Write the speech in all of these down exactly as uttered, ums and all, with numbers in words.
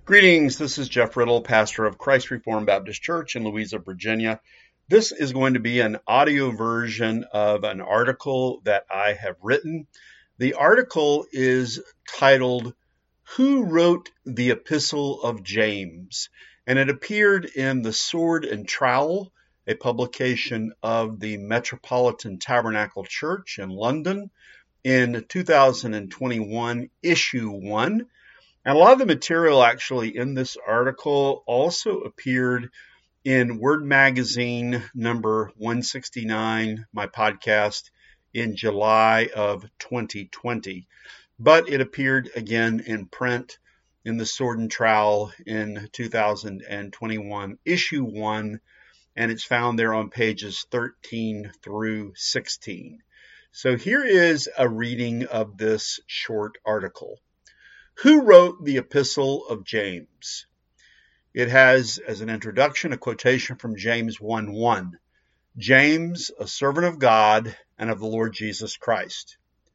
Greetings, this is Jeff Riddle, pastor of Christ Reformed Baptist Church in Louisa, Virginia. This is going to be an audio version of an article that I have written. The article is titled, Who Wrote the Epistle of James? And it appeared in The Sword and Trowel, a publication of the Metropolitan Tabernacle Church in London in two thousand twenty-one, issue one. And a lot of the material actually in this article also appeared in Word Magazine number one sixty-nine, my podcast, in July of twenty twenty. But it appeared again in print in the Sword and Trowel in two thousand twenty-one, issue one, and it's found there on pages thirteen through sixteen. So here is a reading of this short article. Who wrote the Epistle of James? It has, as an introduction, a quotation from James one one. James, a servant of God and of the Lord Jesus Christ.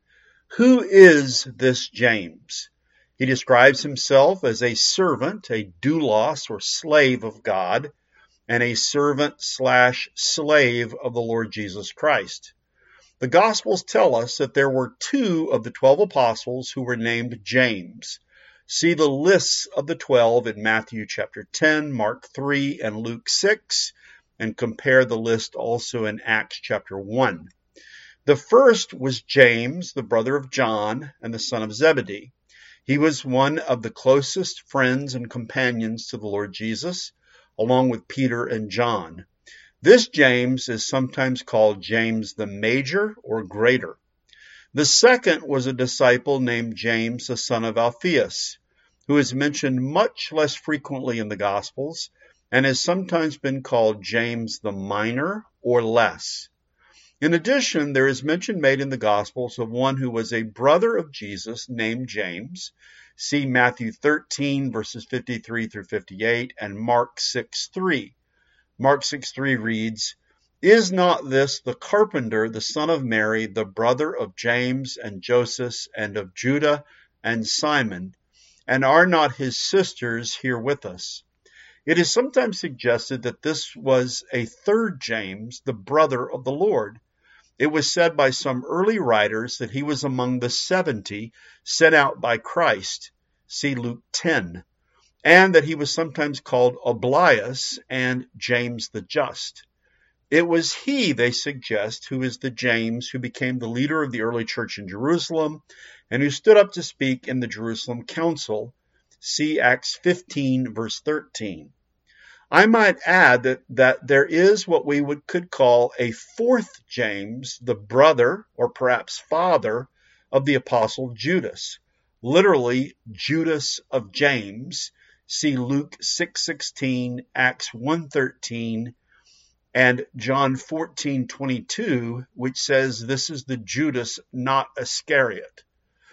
Who is this James? He describes himself as a servant, a doulos or slave of God, and a servant slash slave of the Lord Jesus Christ. The Gospels tell us that there were two of the twelve apostles who were named James. See the lists of the twelve in Matthew chapter ten, Mark three, and Luke six, and compare the list also in Acts chapter one. The first was James, the brother of John and the son of Zebedee. He was one of the closest friends and companions to the Lord Jesus, along with Peter and John. This James is sometimes called James the Major or Greater. The second was a disciple named James, the son of Alphaeus, who is mentioned much less frequently in the Gospels and has sometimes been called James the Minor or less. In addition, there is mention made in the Gospels of one who was a brother of Jesus named James. See Matthew thirteen, verses fifty-three through fifty-eight, and Mark six three. Mark six three reads, Is not this the carpenter, the son of Mary, the brother of James and Joseph and of Judah and Simon? And are not his sisters here with us? It is sometimes suggested that this was a third James, the brother of the Lord. It was said by some early writers that he was among the seventy sent out by Christ. See Luke ten. And that he was sometimes called Oblias and James the Just. It was he, they suggest, who is the James who became the leader of the early church in Jerusalem and who stood up to speak in the Jerusalem Council. See Acts fifteen, verse thirteen. I might add that, that there is what we would could call a fourth James, the brother or perhaps father of the apostle Judas, literally Judas of James. See Luke six sixteen, Acts one thirteen, and John fourteen twenty-two, which says this is the Judas, not Iscariot.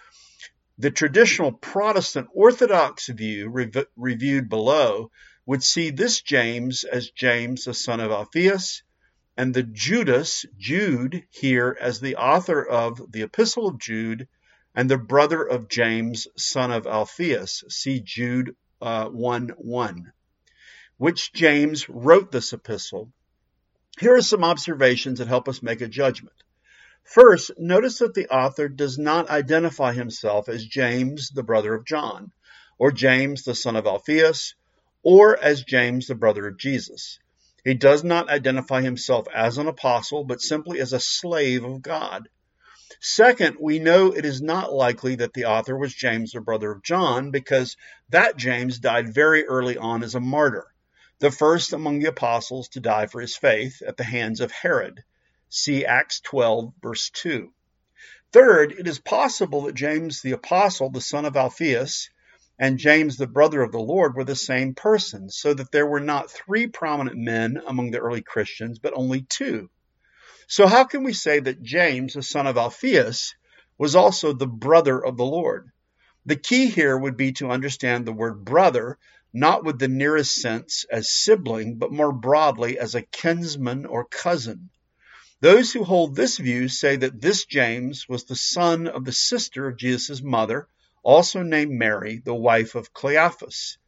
The traditional Protestant Orthodox view, rev- reviewed below, would see this James as James, the son of Alphaeus, and the Judas, Jude, here as the author of the Epistle of Jude, and the brother of James, son of Alphaeus. See Jude Uh, one one. Which James wrote this epistle? Here are some observations that help us make a judgment. First, notice that the author does not identify himself as James, the brother of John, or James, the son of Alphaeus, or as James, the brother of Jesus. He does not identify himself as an apostle, but simply as a slave of God. Second, we know it is not likely that the author was James, the brother of John, because that James died very early on as a martyr, the first among the apostles to die for his faith at the hands of Herod. See Acts twelve, verse two. Third, it is possible that James the apostle, the son of Alphaeus, and James the brother of the Lord were the same person, so that there were not three prominent men among the early Christians, but only two. So how can we say that James, the son of Alphaeus, was also the brother of the Lord? The key here would be to understand the word brother, not with the nearest sense as sibling, but more broadly as a kinsman or cousin. Those who hold this view say that this James was the son of the sister of Jesus' mother, also named Mary, the wife of Cleophas.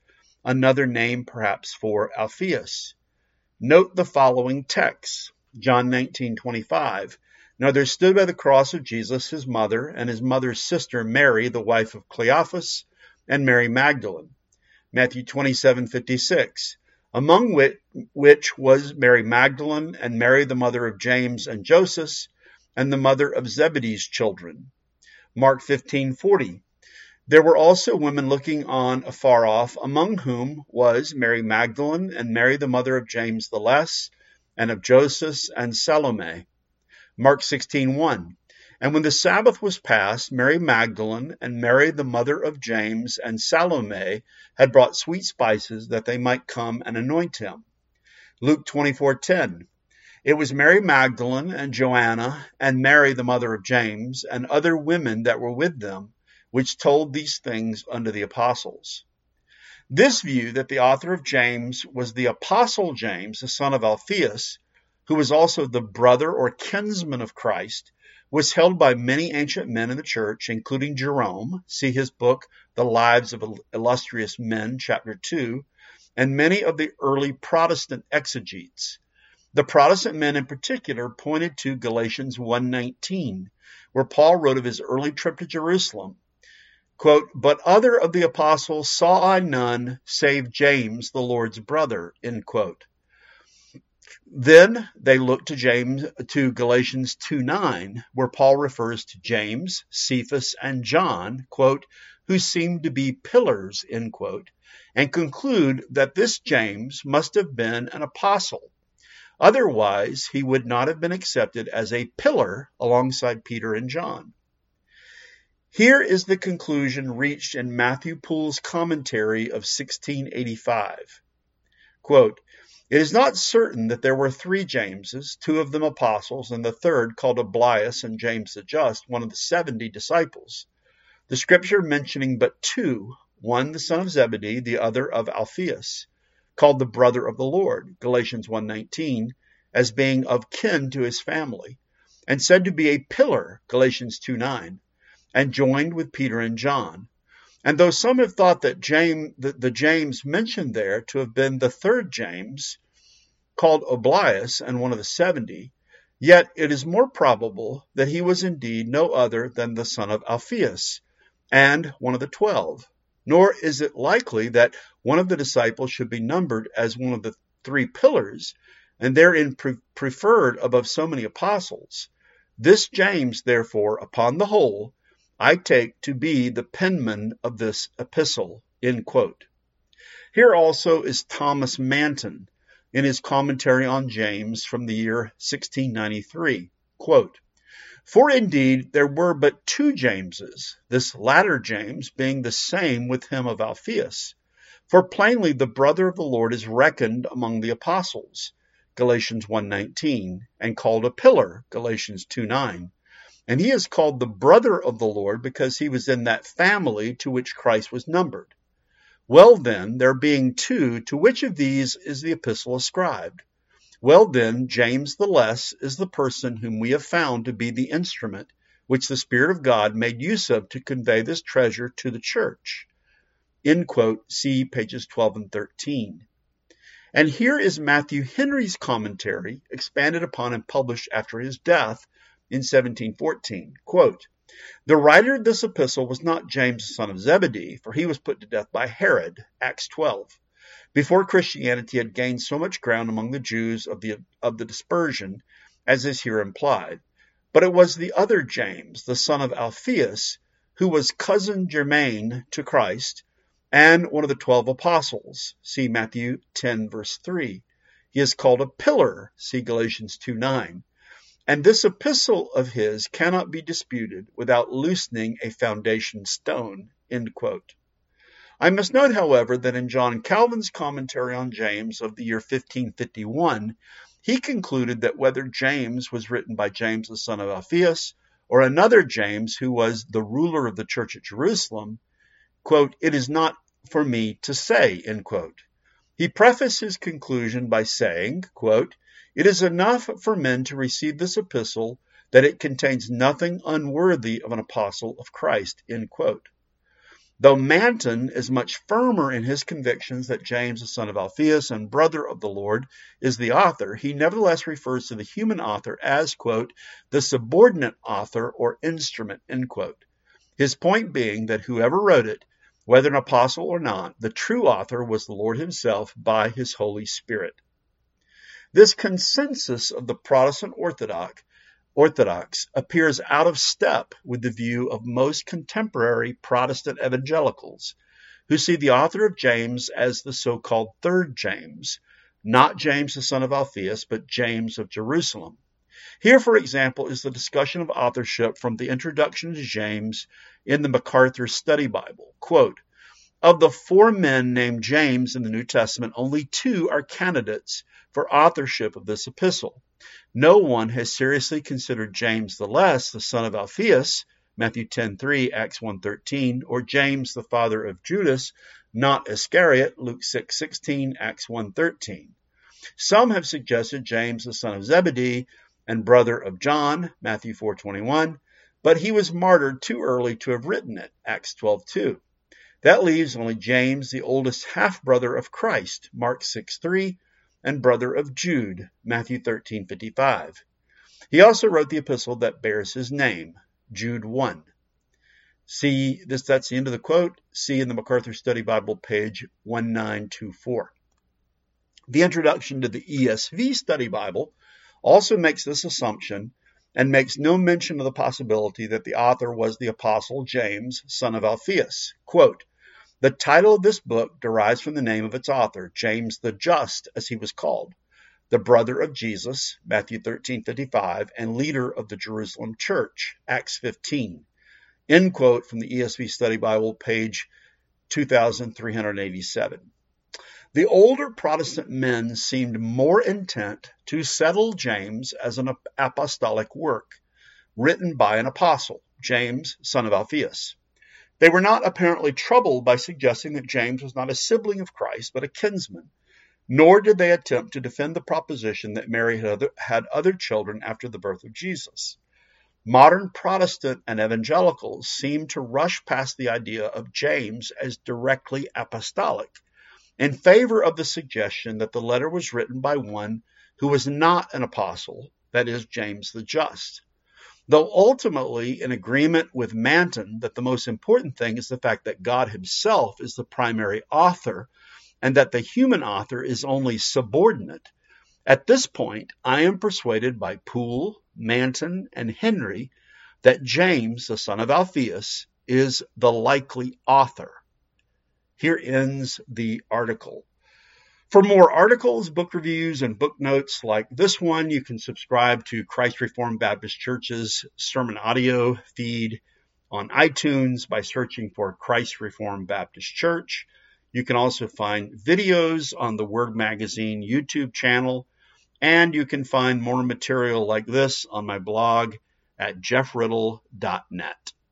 another name perhaps for Alphaeus. Note the following texts. John nineteen twenty-five. Now there stood by the cross of Jesus his mother and his mother's sister Mary, the wife of Cleophas, and Mary Magdalene. Matthew twenty-seven fifty-six. Among which, which was Mary Magdalene and Mary the mother of James and Joseph, and the mother of Zebedee's children. Mark fifteen forty. There were also women looking on afar off, among whom was Mary Magdalene and Mary the mother of James the Less, and of Joseph and Salome. Mark sixteen one. And when the Sabbath was past, Mary Magdalene and Mary the mother of James and Salome had brought sweet spices that they might come and anoint him. Luke twenty-four ten. It was Mary Magdalene and Joanna and Mary the mother of James and other women that were with them, which told these things unto the apostles. This view that the author of James was the apostle James, the son of Alphaeus, who was also the brother or kinsman of Christ, was held by many ancient men in the church, including Jerome, see his book, The Lives of Illustrious Men, chapter two, and many of the early Protestant exegetes. The Protestant men in particular pointed to Galatians one nineteen, where Paul wrote of his early trip to Jerusalem, quote, "But other of the apostles saw I none, save James, the Lord's brother," end quote. Then they look to James to Galatians two nine, where Paul refers to James, Cephas, and John, quote, who seemed to be pillars, end quote, and conclude that this James must have been an apostle. Otherwise, he would not have been accepted as a pillar alongside Peter and John. Here is the conclusion reached in Matthew Poole's commentary of sixteen eighty-five. Quote, "It is not certain that there were three Jameses, two of them apostles, and the third, called Oblias and James the Just, one of the seventy disciples. The scripture mentioning but two, one the son of Zebedee, the other of Alphaeus, called the brother of the Lord, Galatians one nineteen, as being of kin to his family, and said to be a pillar, Galatians two nine, and joined with Peter and John. And though some have thought that James, the, the James mentioned there to have been the third James, called Oblias and one of the seventy, yet it is more probable that he was indeed no other than the son of Alphaeus, and one of the twelve. Nor is it likely that one of the disciples should be numbered as one of the three pillars, and therein pre- preferred above so many apostles. This James, therefore, upon the whole, I take to be the penman of this epistle," end quote. Here also is Thomas Manton in his commentary on James from the year sixteen ninety-three. Quote, "For indeed there were but two Jameses, this latter James being the same with him of Alphaeus. For plainly the brother of the Lord is reckoned among the apostles, Galatians one nineteen, and called a pillar, Galatians two nine. And he is called the brother of the Lord because he was in that family to which Christ was numbered. Well then, there being two, to which of these is the epistle ascribed? Well then, James the Less is the person whom we have found to be the instrument which the Spirit of God made use of to convey this treasure to the church." End quote. See pages twelve and thirteen. And here is Matthew Henry's commentary, expanded upon and published after his death in seventeen fourteen. Quote, "The writer of this epistle was not James the son of Zebedee, for he was put to death by Herod, Acts twelve, before Christianity had gained so much ground among the Jews of the, of the dispersion, as is here implied. But it was the other James, the son of Alphaeus, who was cousin germain to Christ, and one of the twelve apostles. See Matthew ten, verse three. He is called a pillar. See Galatians two nine. And this epistle of his cannot be disputed without loosening a foundation stone." End quote. I must note, however, that in John Calvin's commentary on James of the year fifteen fifty-one, he concluded that whether James was written by James the son of Alphaeus or another James who was the ruler of the church at Jerusalem, quote, "It is not for me to say," end quote. He prefaced his conclusion by saying, quote, "It is enough for men to receive this epistle that it contains nothing unworthy of an apostle of Christ," end quote. Though Manton is much firmer in his convictions that James, the son of Alphaeus and brother of the Lord, is the author, he nevertheless refers to the human author as, quote, the subordinate author or instrument, end quote. His point being that whoever wrote it, whether an apostle or not, the true author was the Lord himself by his Holy Spirit. This consensus of the Protestant Orthodox Orthodox appears out of step with the view of most contemporary Protestant evangelicals, who see the author of James as the so-called third James, not James the son of Alphaeus, but James of Jerusalem. Here, for example, is the discussion of authorship from the introduction to James in the MacArthur Study Bible. Quote, of the four men named James in the New Testament, only two are candidates for authorship of this epistle. No one has seriously considered James the Less, the son of Alphaeus, Matthew ten three, Acts one thirteen, or James the father of Judas, not Iscariot, Luke six sixteen, Acts one thirteen. Some have suggested James the son of Zebedee and brother of John, Matthew four twenty-one, but he was martyred too early to have written it, Acts twelve two. That leaves only James, the oldest half-brother of Christ, Mark six three, and brother of Jude, Matthew thirteen fifty-five. He also wrote the epistle that bears his name, Jude one. See, this, that's the end of the quote. See in the MacArthur Study Bible, page one nine two four. The introduction to the E S V Study Bible also makes this assumption and makes no mention of the possibility that the author was the apostle James, son of Alphaeus. Quote, the title of this book derives from the name of its author, James the Just, as he was called, the brother of Jesus, Matthew thirteen fifty-five, and leader of the Jerusalem church, Acts fifteen. End quote from the E S V Study Bible, page two thousand three hundred eighty-seven. The older Protestant men seemed more intent to settle James as an apostolic work, written by an apostle, James, son of Alphaeus. They were not apparently troubled by suggesting that James was not a sibling of Christ, but a kinsman, nor did they attempt to defend the proposition that Mary had other, had other children after the birth of Jesus. Modern Protestant and evangelicals seem to rush past the idea of James as directly apostolic, in favor of the suggestion that the letter was written by one who was not an apostle, that is, James the Just. Though ultimately in agreement with Manton that the most important thing is the fact that God himself is the primary author and that the human author is only subordinate, at this point I am persuaded by Poole, Manton, and Henry that James, the son of Alphaeus, is the likely author. Here ends the article. For more articles, book reviews, and book notes like this one, you can subscribe to Christ Reformed Baptist Church's sermon audio feed on iTunes by searching for Christ Reformed Baptist Church. You can also find videos on the Word Magazine YouTube channel, and you can find more material like this on my blog at jeff riddle dot net.